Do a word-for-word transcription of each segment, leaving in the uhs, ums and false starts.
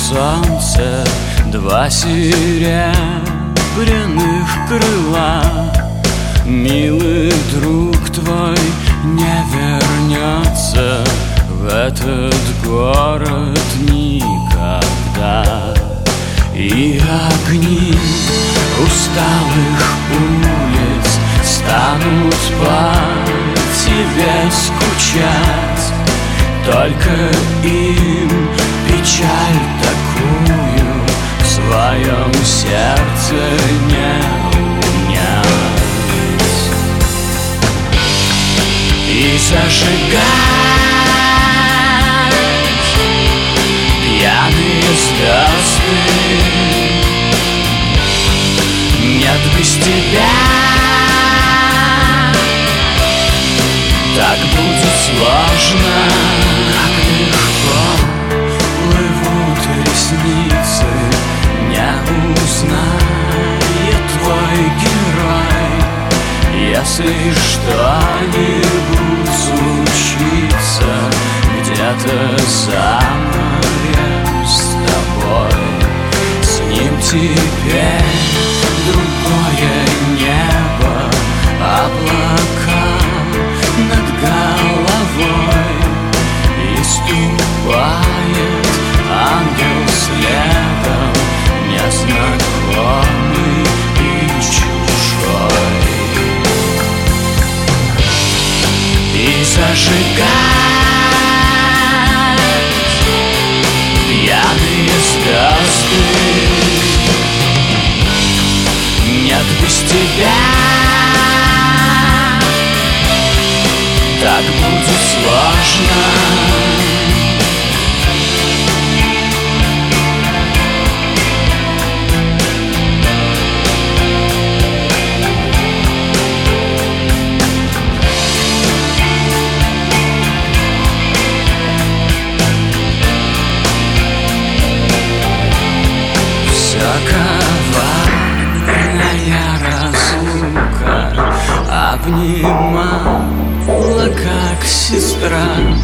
солнце два серебряных крыла. Милый друг твой не вернется в этот город никогда. И огни усталых улиц станут по тебе скучать. Только им печаль такую в своем сердце не унять. И зажигать пьяные звезды нет без тебя. Так будет сложно, как легко плывут ресницы. Не узнает твой герой, если что-нибудь случится где-то за морем с тобой. С ним теперь другое небо, облака над головой, и ступает ангел следом, незнакомый и чужой. И зажигать пьяные звезды нет без тебя. Так будет сложно. Вся коварная разлука обнимала, как сестра,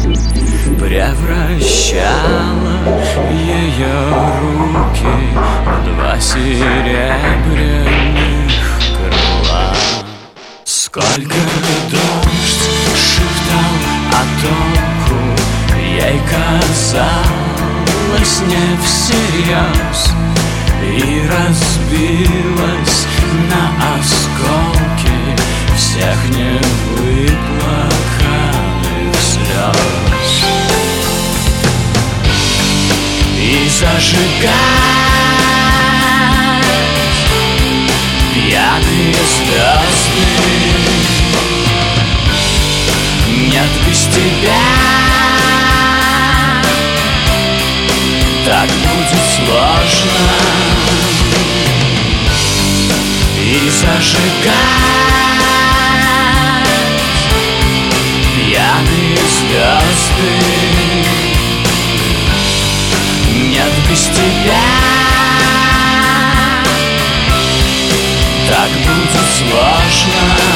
превращала ее руки в два серебряных крыла. Сколько дождь шептал о току, ей казалось не всерьез, и разбилась на осколки всех невыплаканных слез. И зажигать пьяные звезды нет без тебя. Так будет сложно. И зажигать пьяные звезды нет без тебя. Так будет сложно.